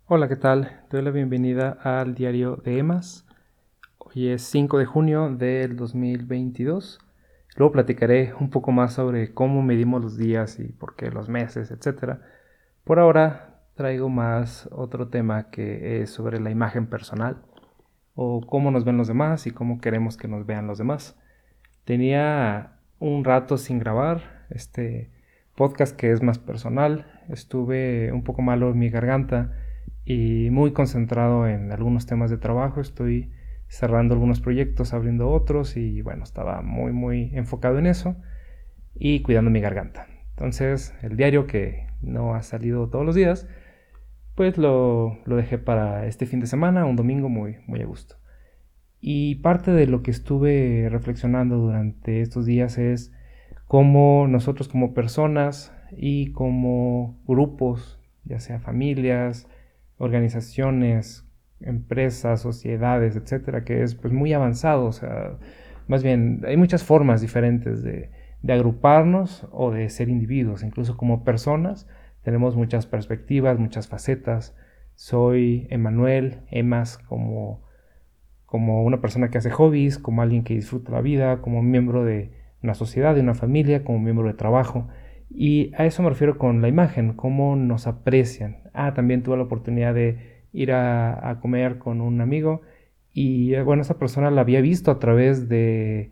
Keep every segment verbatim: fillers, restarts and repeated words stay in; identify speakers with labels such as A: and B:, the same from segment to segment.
A: Hola, ¿qué tal? Te doy la bienvenida al diario de Emas. Hoy es cinco de junio del dos mil veintidós. Luego platicaré un poco más sobre cómo medimos los días y por qué los meses, etcétera. Por ahora traigo más otro tema que es sobre la imagen personal o cómo nos ven los demás y cómo queremos que nos vean los demás. Tenía un rato sin grabar este podcast que es más personal. Estuve un poco malo en mi garganta y muy concentrado en algunos temas de trabajo. Estoy cerrando algunos proyectos, abriendo otros y bueno, estaba muy muy enfocado en eso y cuidando mi garganta. Entonces el diario, que no ha salido todos los días, pues lo, lo dejé para este fin de semana, un domingo muy, muy a gusto. Y parte de lo que estuve reflexionando durante estos días es cómo nosotros como personas y como grupos, ya sea familias, organizaciones, empresas, sociedades, etcétera, que es pues muy avanzado. O sea, más bien hay muchas formas diferentes de, de agruparnos o de ser individuos. Incluso como personas tenemos muchas perspectivas, muchas facetas. Soy Emanuel, Emas, como como una persona que hace hobbies, como alguien que disfruta la vida, como miembro de una sociedad, de una familia, como miembro de trabajo. Y a eso me refiero con la imagen, cómo nos aprecian. Ah, también tuve la oportunidad de ir a, a comer con un amigo y eh, bueno, esa persona la había visto a través de,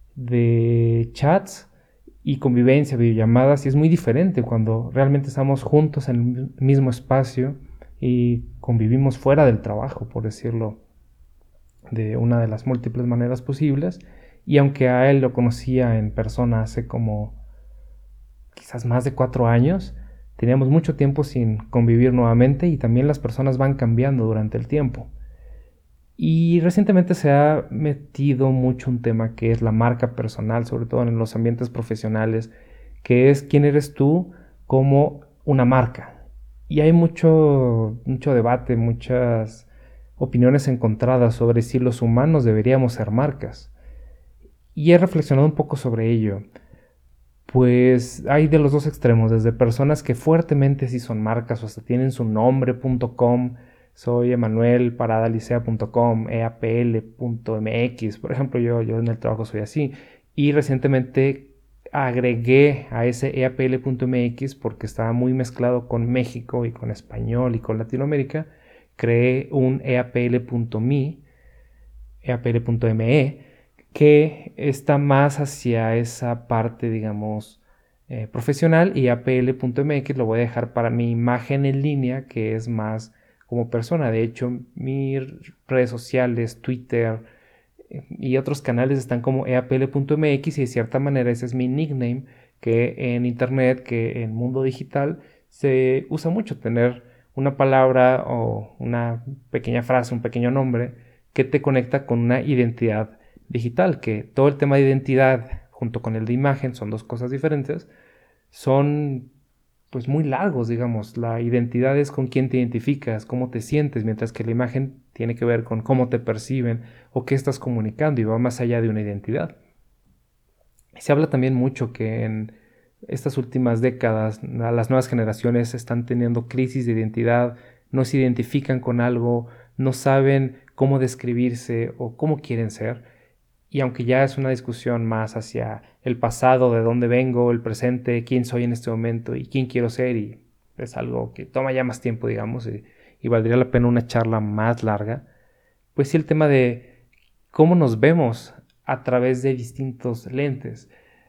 A: de chats y convivencia, videollamadas, y es muy diferente cuando realmente estamos juntos en el mismo espacio y convivimos fuera del trabajo, por decirlo de una de las múltiples maneras posibles. Y aunque a él lo conocía en persona hace como quizás más de cuatro años, teníamos mucho tiempo sin convivir nuevamente y también las personas van cambiando durante el tiempo. Y recientemente se ha metido mucho un tema que es la marca personal, sobre todo en los ambientes profesionales, que es quién eres tú como una marca. Y hay mucho, mucho debate, muchas opiniones encontradas sobre si los humanos deberíamos ser marcas. Y he reflexionado un poco sobre ello. Pues hay de los dos extremos, desde personas que fuertemente sí son marcas o hasta tienen su nombre punto com. Soy Emanuel Paradalicea punto com, E A P L punto M X, por ejemplo. yo, yo en el trabajo soy así. Y recientemente agregué a ese E A P L punto M X porque estaba muy mezclado con México y con español y con Latinoamérica. Creé un E A P L punto me, E A P L punto me, que está más hacia esa parte, digamos, eh, profesional, y A P L punto M X lo voy a dejar para mi imagen en línea, que es más como persona. De hecho, mis redes sociales, Twitter eh, y otros canales están como E A P L punto M X, y de cierta manera ese es mi nickname, que en internet, que en mundo digital se usa mucho tener una palabra o una pequeña frase, un pequeño nombre que te conecta con una identidad digital, que todo el tema de identidad junto con el de imagen son dos cosas diferentes, son pues muy largos, digamos. La identidad es con quién te identificas, cómo te sientes, mientras que la imagen tiene que ver con cómo te perciben o qué estás comunicando, y va más allá de una identidad. Se habla también mucho que en estas últimas décadas las nuevas generaciones están teniendo crisis de identidad, no se identifican con algo, no saben cómo describirse o cómo quieren ser. Y aunque ya es una discusión más hacia el pasado, de dónde vengo, el presente, quién soy en este momento y quién quiero ser, y es algo que toma ya más tiempo, digamos, y, y valdría la pena una charla más larga, pues sí, el tema de cómo nos vemos a través de distintos lentes.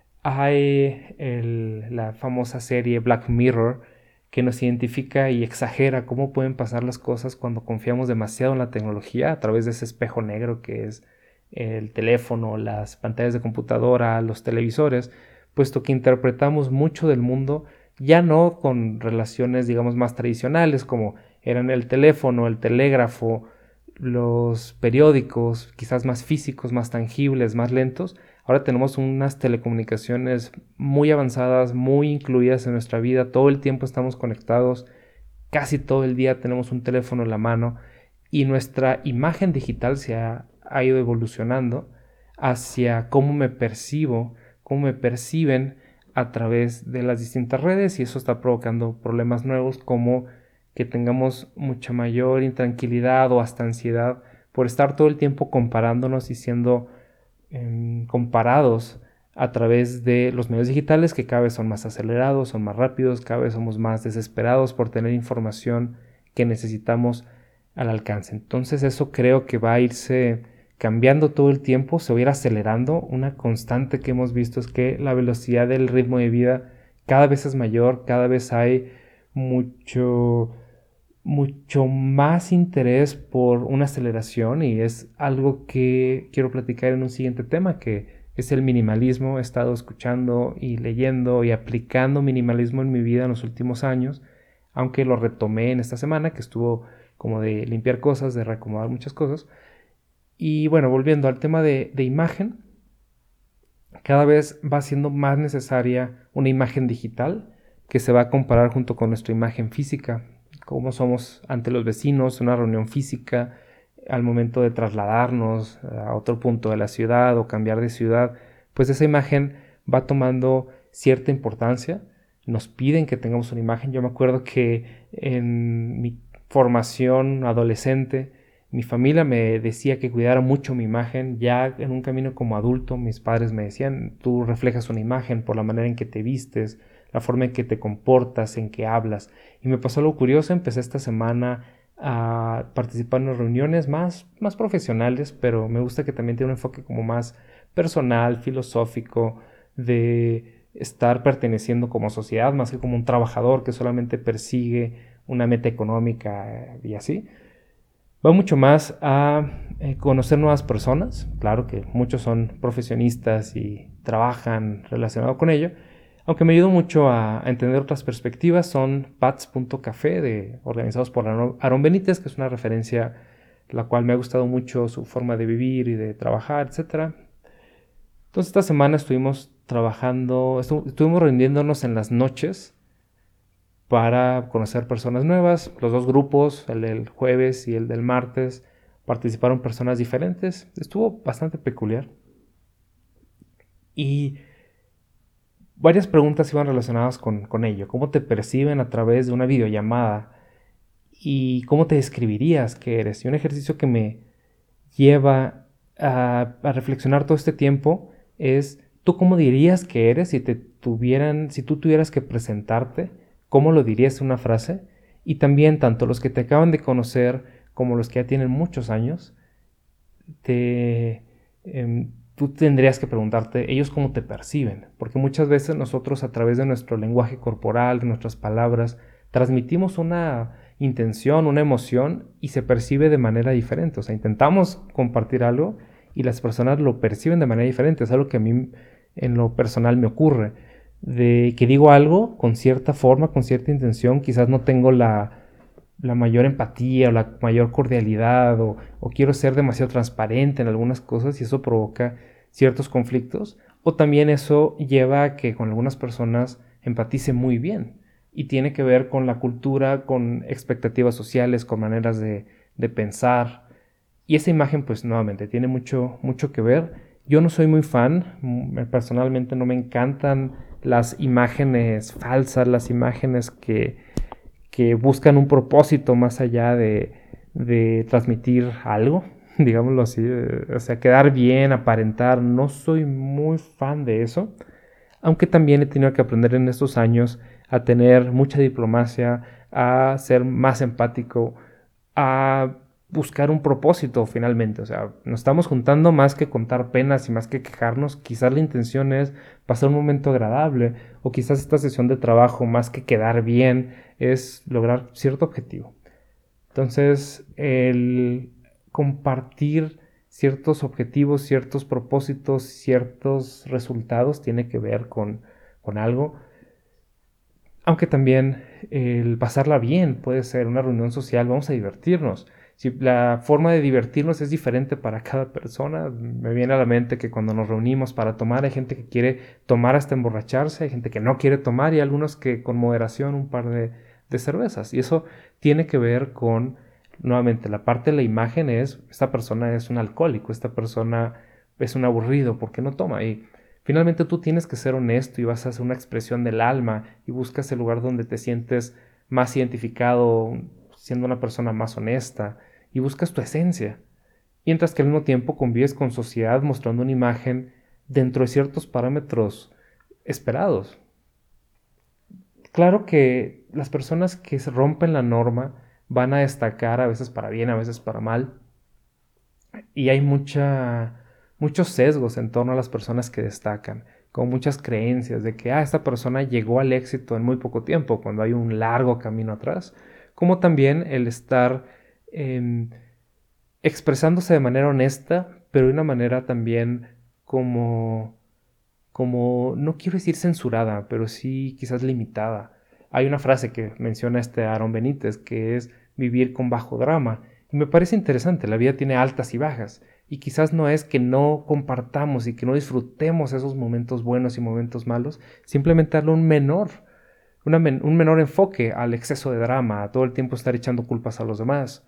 A: Hay el, la famosa serie Black Mirror, que nos identifica y exagera cómo pueden pasar las cosas cuando confiamos demasiado en la tecnología a través de ese espejo negro que es el teléfono, las pantallas de computadora, los televisores, puesto que interpretamos mucho del mundo ya no con relaciones, digamos, más tradicionales como eran el teléfono, el telégrafo, los periódicos, quizás más físicos, más tangibles, más lentos. Ahora tenemos unas telecomunicaciones muy avanzadas, muy incluidas en nuestra vida. Todo el tiempo estamos conectados, casi todo el día tenemos un teléfono en la mano, y nuestra imagen digital se ha, ha ido evolucionando hacia cómo me percibo, cómo me perciben a través de las distintas redes, y eso está provocando problemas nuevos como que tengamos mucha mayor intranquilidad o hasta ansiedad por estar todo el tiempo comparándonos y siendo eh, comparados a través de los medios digitales, que cada vez son más acelerados, son más rápidos, cada vez somos más desesperados por tener información que necesitamos al alcance. Entonces eso creo que va a irse cambiando todo el tiempo, se va a ir acelerando. Una constante que hemos visto es que la velocidad del ritmo de vida cada vez es mayor, cada vez hay mucho, mucho más interés por una aceleración, y es algo que quiero platicar en un siguiente tema, que es el minimalismo. He estado escuchando y leyendo y aplicando minimalismo en mi vida en los últimos años, aunque lo retomé en esta semana, que estuvo como de limpiar cosas, de reacomodar muchas cosas. Y bueno, volviendo al tema de, de imagen, cada vez va siendo más necesaria una imagen digital que se va a comparar junto con nuestra imagen física, cómo somos ante los vecinos, una reunión física, al momento de trasladarnos a otro punto de la ciudad o cambiar de ciudad, pues esa imagen va tomando cierta importancia. Nos piden que tengamos una imagen. Yo me acuerdo que en mi formación adolescente, mi familia me decía que cuidara mucho mi imagen. Ya en un camino como adulto, mis padres me decían: tú reflejas una imagen por la manera en que te vistes, la forma en que te comportas, en que hablas. Y me pasó algo curioso. Empecé esta semana a participar en reuniones más, más profesionales, pero me gusta que también tiene un enfoque como más personal, filosófico, de estar perteneciendo como sociedad, más que como un trabajador que solamente persigue una meta económica y así. Va mucho más a eh, conocer nuevas personas. Claro que muchos son profesionistas y trabajan relacionado con ello. Aunque me ayudó mucho a, a entender otras perspectivas, son pats punto café, de, organizados por Aaron Benítez, que es una referencia la cual me ha gustado mucho su forma de vivir y de trabajar, etcétera. Entonces esta semana estuvimos trabajando, estu- estuvimos reuniéndonos en las noches para conocer personas nuevas. Los dos grupos, el del jueves y el del martes, participaron personas diferentes. Estuvo bastante peculiar. Y varias preguntas iban relacionadas con, con ello. ¿Cómo te perciben a través de una videollamada? ¿Y cómo te describirías que eres? Y un ejercicio que me lleva a, a reflexionar todo este tiempo es: ¿tú cómo dirías que eres si te tuvieran, si tú tuvieras que presentarte? ¿Cómo lo dirías en una frase? Y también, tanto los que te acaban de conocer como los que ya tienen muchos años, te, eh, tú tendrías que preguntarte ellos cómo te perciben, porque muchas veces nosotros, a través de nuestro lenguaje corporal, de nuestras palabras, transmitimos una intención, una emoción, y se percibe de manera diferente. O sea, intentamos compartir algo y las personas lo perciben de manera diferente. Es algo que a mí en lo personal me ocurre, de que digo algo con cierta forma, con cierta intención. Quizás no tengo la la mayor empatía o la mayor cordialidad, o, o quiero ser demasiado transparente en algunas cosas, y eso provoca ciertos conflictos. O también eso lleva a que con algunas personas empatice muy bien, y tiene que ver con la cultura, con expectativas sociales, con maneras de, de pensar. Y esa imagen, pues nuevamente, tiene mucho, mucho que ver. Yo no soy muy fan, personalmente no me encantan las imágenes falsas, las imágenes que que buscan un propósito más allá de, de transmitir algo, digámoslo así, eh, o sea, quedar bien, aparentar. No soy muy fan de eso, aunque también he tenido que aprender en estos años a tener mucha diplomacia, a ser más empático, a buscar un propósito finalmente. O sea, nos estamos juntando más que contar penas y más que quejarnos. Quizás la intención es pasar un momento agradable, o quizás esta sesión de trabajo, más que quedar bien, es lograr cierto objetivo. Entonces, el compartir ciertos objetivos, ciertos propósitos, ciertos resultados tiene que ver con, con algo. Aunque también el pasarla bien puede ser una reunión social, vamos a divertirnos. Si la forma de divertirnos es diferente para cada persona, me viene a la mente que cuando nos reunimos para tomar, hay gente que quiere tomar hasta emborracharse, hay gente que no quiere tomar, y algunos que con moderación un par de, de cervezas. Y eso tiene que ver con, nuevamente, la parte de la imagen es: esta persona es un alcohólico, esta persona es un aburrido porque no toma. Y finalmente tú tienes que ser honesto y vas a hacer una expresión del alma y buscas el lugar donde te sientes más identificado, siendo una persona más honesta y buscas tu esencia. Mientras que al mismo tiempo convives con sociedad mostrando una imagen dentro de ciertos parámetros esperados. Claro que las personas que se rompen la norma van a destacar a veces para bien, a veces para mal. Y hay mucha, muchos sesgos en torno a las personas que destacan, con muchas creencias de que ah, esta persona llegó al éxito en muy poco tiempo, cuando hay un largo camino atrás, como también el estar eh, expresándose de manera honesta, pero de una manera también como, como, no quiero decir censurada, pero sí quizás limitada. Hay una frase que menciona este Aaron Benítez, que es vivir con bajo drama. Y me parece interesante, la vida tiene altas y bajas. Y quizás no es que no compartamos y que no disfrutemos esos momentos buenos y momentos malos, simplemente darle un menor, una men- un menor enfoque al exceso de drama, a todo el tiempo estar echando culpas a los demás,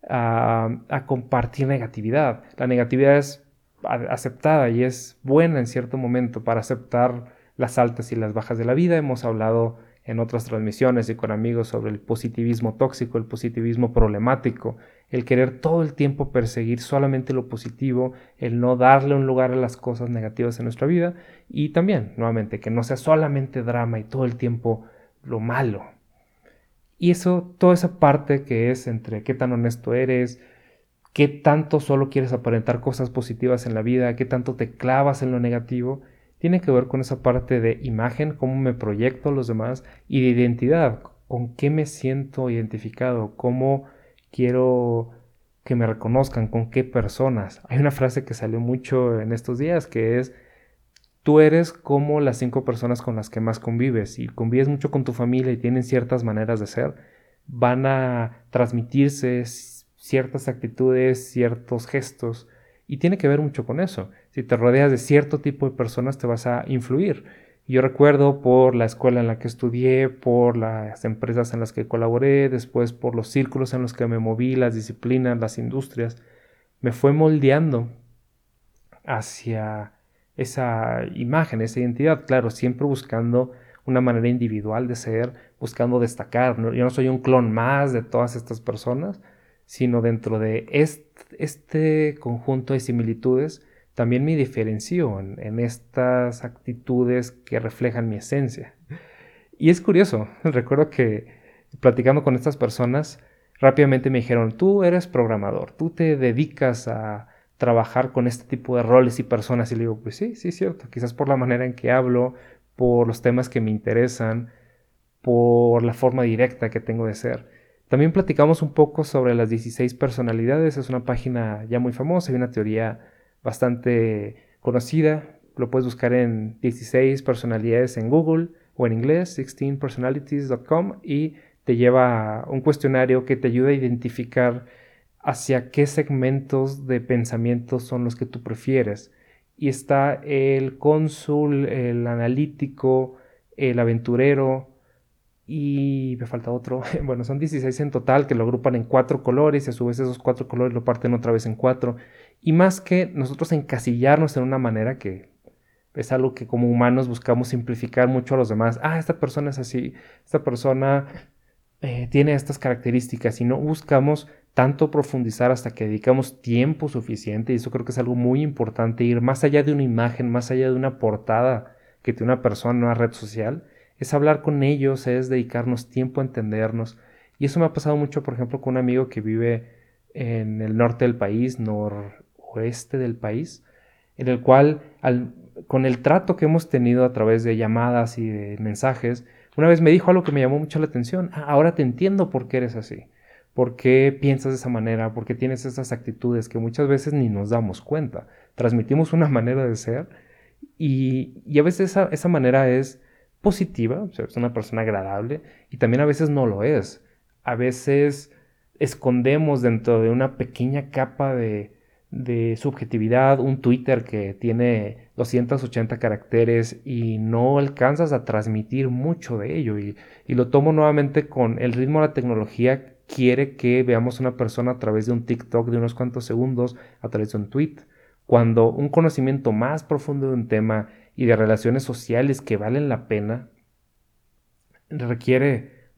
A: a, a compartir negatividad. La negatividad es aceptada y es buena en cierto momento para aceptar las altas y las bajas de la vida. Hemos hablado en otras transmisiones y con amigos sobre el positivismo tóxico, el positivismo problemático, el querer todo el tiempo perseguir solamente lo positivo, el no darle un lugar a las cosas negativas en nuestra vida y también, nuevamente, que no sea solamente drama y todo el tiempo lo malo. Y eso, toda esa parte que es entre qué tan honesto eres, qué tanto solo quieres aparentar cosas positivas en la vida, qué tanto te clavas en lo negativo, tiene que ver con esa parte de imagen, cómo me proyecto a los demás y de identidad, con qué me siento identificado, cómo quiero que me reconozcan, con qué personas. Hay una frase que salió mucho en estos días que es: tú eres como las cinco personas con las que más convives. Si convives mucho con tu familia y tienen ciertas maneras de ser, van a transmitirse ciertas actitudes, ciertos gestos, y tiene que ver mucho con eso. Si te rodeas de cierto tipo de personas, te vas a influir. Yo recuerdo por la escuela en la que estudié, por las empresas en las que colaboré, después por los círculos en los que me moví, las disciplinas, las industrias, me fue moldeando hacia esa imagen, esa identidad, claro, siempre buscando una manera individual de ser, buscando destacar. ¿No? Yo no soy un clon más de todas estas personas, sino dentro de este, este conjunto de similitudes, también me diferencio en, en estas actitudes que reflejan mi esencia. Y es curioso, recuerdo que platicando con estas personas, rápidamente me dijeron: tú eres programador, tú te dedicas a trabajar con este tipo de roles y personas. Y le digo: pues sí, sí es cierto, quizás por la manera en que hablo, por los temas que me interesan, por la forma directa que tengo de ser. También platicamos un poco sobre las dieciséis personalidades, es una página ya muy famosa y una teoría bastante conocida. Lo puedes buscar en dieciséis personalidades en Google o en inglés, dieciséis personalities punto com, y te lleva a un cuestionario que te ayuda a identificar hacia qué segmentos de pensamientos son los que tú prefieres. Y está el cónsul, el analítico, el aventurero, y me falta otro. Bueno, son dieciséis en total que lo agrupan en cuatro colores y a su vez esos cuatro colores lo parten otra vez en cuatro. Y más que nosotros encasillarnos en una manera que es algo que como humanos buscamos simplificar mucho a los demás. Ah, esta persona es así, esta persona eh, tiene estas características, y no buscamos tanto profundizar hasta que dedicamos tiempo suficiente. Y eso creo que es algo muy importante, ir más allá de una imagen, más allá de una portada que tiene una persona en una red social. Es hablar con ellos, es dedicarnos tiempo a entendernos. Y eso me ha pasado mucho, por ejemplo, con un amigo que vive en el norte del país, noroeste del país, en el cual, al, con el trato que hemos tenido a través de llamadas y de mensajes, una vez me dijo algo que me llamó mucho la atención: ah, ahora te entiendo por qué eres así, por qué piensas de esa manera, por qué tienes esas actitudes que muchas veces ni nos damos cuenta. Transmitimos una manera de ser y, y a veces esa, esa manera es positiva, o sea, es una persona agradable, y también a veces no lo es. A veces escondemos dentro de una pequeña capa de, de subjetividad un Twitter que tiene doscientos ochenta caracteres y no alcanzas a transmitir mucho de ello. Y, y lo tomo nuevamente con el ritmo de la tecnología. Quiere que veamos una persona a través de un TikTok de unos cuantos segundos, a través de un tweet, cuando un conocimiento más profundo de un tema y de relaciones sociales que valen la pena requiere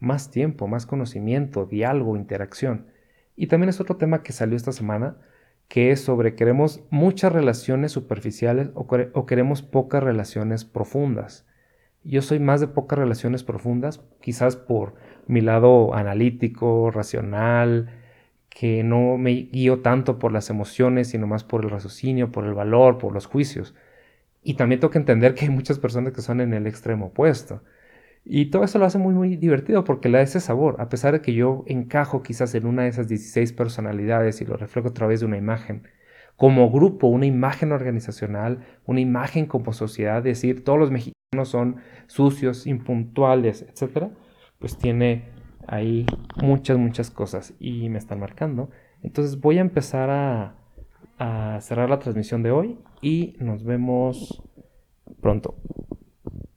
A: más tiempo, más conocimiento, diálogo, interacción. Y también es otro tema que salió esta semana, que es sobre queremos muchas relaciones superficiales o, o queremos pocas relaciones profundas. Yo soy más de pocas relaciones profundas, quizás por mi lado analítico, racional, que no me guío tanto por las emociones, sino más por el raciocinio, por el valor, por los juicios. Y también tengo que entender que hay muchas personas que son en el extremo opuesto. Y todo eso lo hace muy, muy divertido porque le da ese sabor. A pesar de que yo encajo quizás en una de esas dieciséis personalidades y lo reflejo a través de una imagen. Como grupo, una imagen organizacional, una imagen como sociedad, decir todos los mexicanos son sucios, impuntuales, etcétera, pues tiene ahí muchas, muchas cosas y me están marcando. Entonces voy a empezar a, a cerrar la transmisión de hoy y nos vemos pronto.